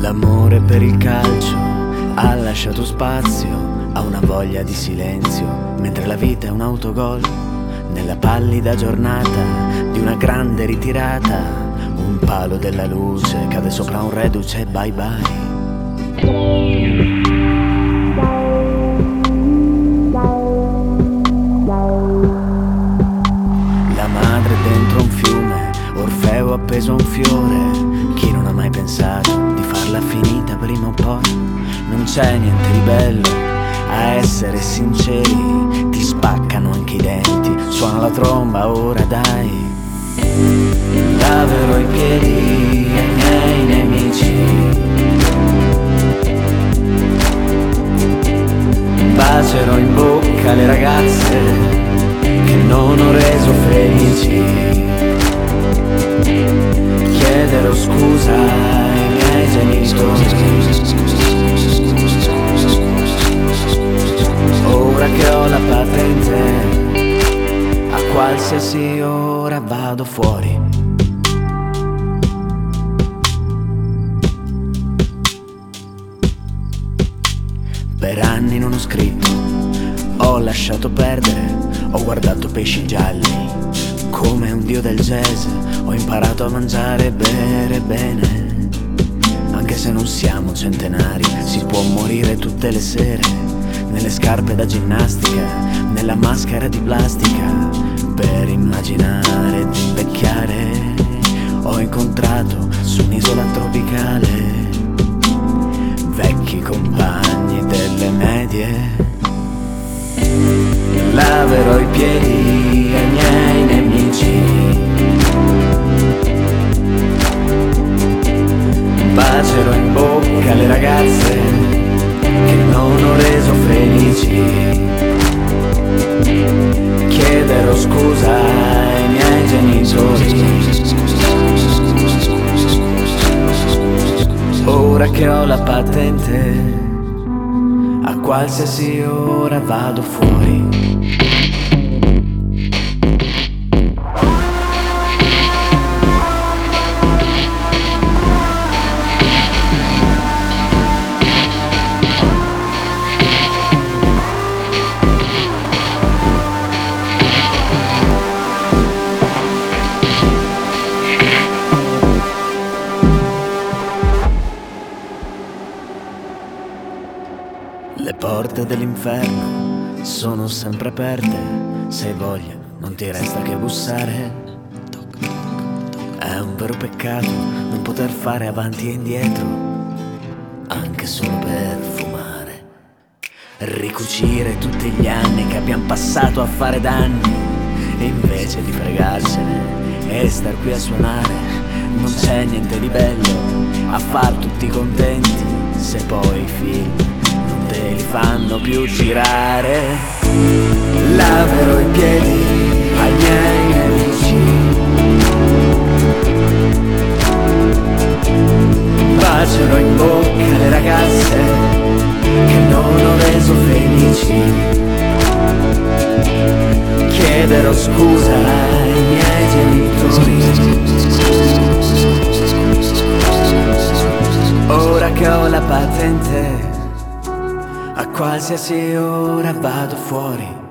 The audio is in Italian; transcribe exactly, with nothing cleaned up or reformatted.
L'amore per il calcio ha lasciato spazio a una voglia di silenzio, mentre la vita è un autogol. Nella pallida giornata di una grande ritirata, un palo della luce cade sopra un reduce e bye bye. La madre dentro un fiume, Orfeo appeso a un fiore. Chi non ha mai pensato di farla finita prima o poi? Non c'è niente di bello a essere sinceri, ti spaccano anche i denti, suona la tromba, ora dai. Laverò i piedi ai miei nemici, bacerò in bocca le ragazze che non ho reso felici, chiederò scusa ai miei genitori. Ora che ho la patente, a qualsiasi ora vado fuori. Per anni non ho scritto, ho lasciato perdere, ho guardato pesci gialli come un dio del jazz. Ho imparato a mangiare e bere bene, anche se non siamo centenari, si può morire tutte le sere. Nelle scarpe da ginnastica, nella maschera di plastica, per immaginare di invecchiare. Ho incontrato su un'isola tropicale vecchi compagni delle medie. Laverò i piedi ai miei nemici, bacerò in bocca le ragazze che non ho reso felici, chiederò scusa ai miei genitori. Ora che ho la patente, a qualsiasi ora vado fuori. Le porte dell'inferno sono sempre aperte, se hai voglia non ti resta che bussare. È un vero peccato non poter fare avanti e indietro, anche solo per fumare. Ricucire tutti gli anni che abbiamo passato a fare danni, e invece di fregarcene e star qui a suonare. Non c'è niente di bello a far tutti contenti, se poi i film te li fanno più girare. Laverò i piedi ai miei nemici, bacerò in bocca le ragazze che non ho reso felici, chiederò scusa ai miei genitori. Ora che ho la patente, a qualsiasi ora vado fuori.